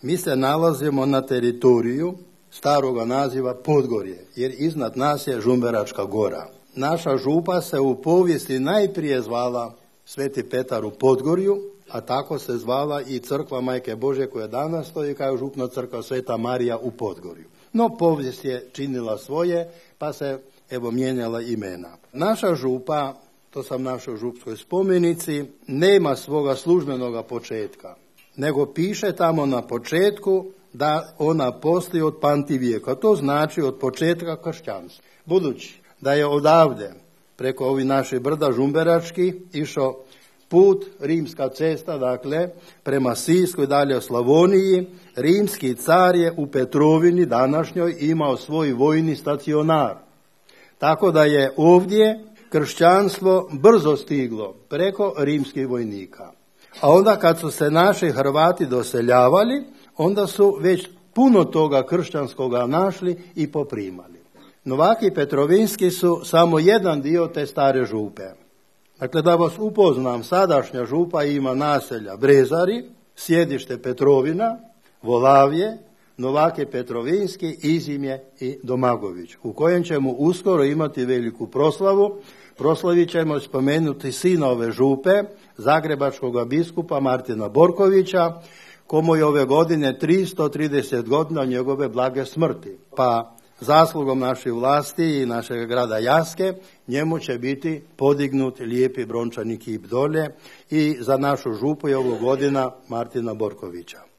Mi se nalazimo na teritoriju staroga naziva Podgorje, jer iznad nas je Žumberačka gora. Naša župa se u povijesti najprije zvala Sveti Petar u Podgorju, a tako se zvala i crkva Majke Božje koja danas stoji kao župna crkva Sveta Marija u Podgorju. No povijest je činila svoje, pa se mijenjala imena. Naša župa, to sam našao u župskoj spomenici, nema svoga službenoga početka, nego piše tamo na početku da ona postoji od Pantivijeka, to znači od početka kršćanstva. Budući da je odavde, preko ovih naših brda Žumberački, išao put, rimska cesta, dakle, prema Sisku i dalje u Slavoniji, rimski car je u Petrovini današnjoj imao svoj vojni stacionar. Tako da je ovdje kršćanstvo brzo stiglo preko rimskih vojnika. A onda kad su se naši Hrvati doseljavali, onda su već puno toga kršćanskoga našli i poprimali. Novaki Petrovinski su samo jedan dio te stare župe. Dakle, da vas upoznam, sadašnja župa ima naselja Brezari, sjedište Petrovina, Volavje, Novake Petrovinski, Izimje i Domagović, u kojem ćemo uskoro imati veliku proslavu. Proslavit ćemo spomenuti sina ove župe, zagrebačkog biskupa Martina Borkovića, komu je ove godine 330 godina njegove blage smrti. Pa zaslugom naših vlasti i našeg grada Jaske, njemu će biti podignut lijepi brončani kip dolje i za našu župu je ovo godina Martina Borkovića.